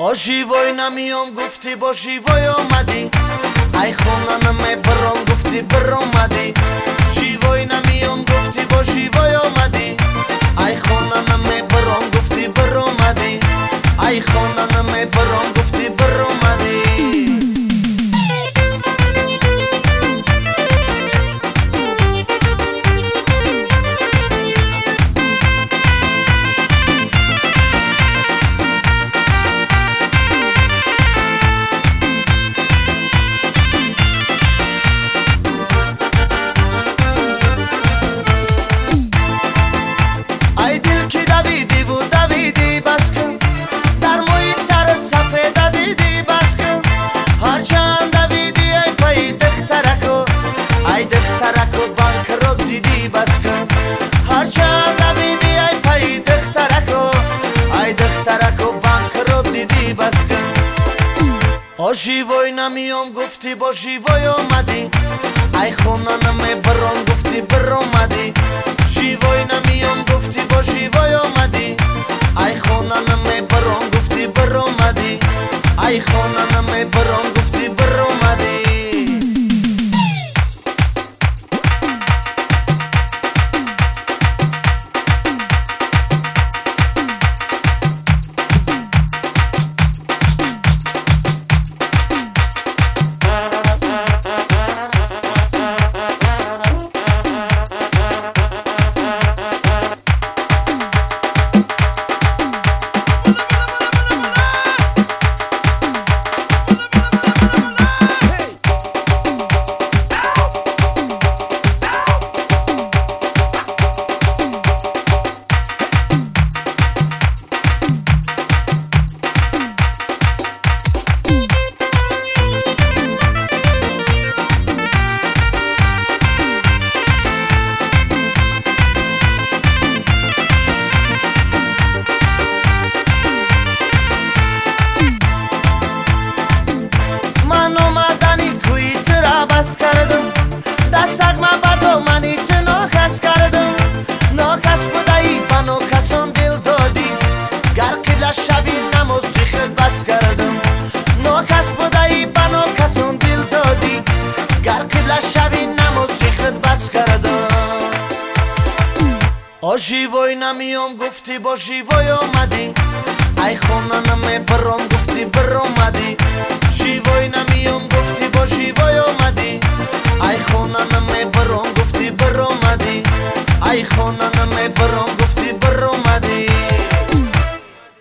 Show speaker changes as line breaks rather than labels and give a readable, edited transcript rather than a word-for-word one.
آشیوای نمیام گفتی با شیوای آمدی ای خونانم برام گفتی بر آمدی شیوای نمیام گفتی با شیوای آمدی ای خونانم برام گفتی بر آمدی ای خونانم برام گفتی بر آمدی آشیوای نمیام گفتی با شیوای آمدی ای خونانم برام گفتی بر آمدی شیوای نمیام گفتی با شیوای آمدی ای خونانم برام گفتی بر آمدی ای خونانم برام گفتی بر آمدی آشیوای نمیام گفتی با شیوای آمدی ای خونانم برام گفتی بر آمدی شیوای نمیام گفتی با شیوای آمدی ای خونانم برام گفتی بر آمدی ای خونانم برام گفتی بر آمدی